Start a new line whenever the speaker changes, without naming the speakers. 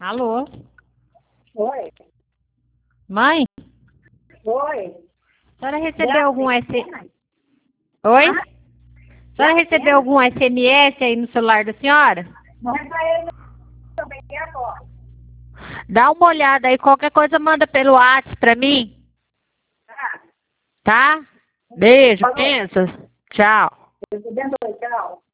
Alô?
Oi.
Mãe?
Oi.
A senhora recebeu algum SMS? Oi?
Ah,
A senhora recebeu algum SMS aí no celular da senhora?
mãe pra ele também agora.
Dá uma olhada aí, qualquer coisa manda pelo WhatsApp pra mim,
Tá?
tá? Beijo,
Falou.
pensa. Tchau.
Deus te abençoe. Tchau.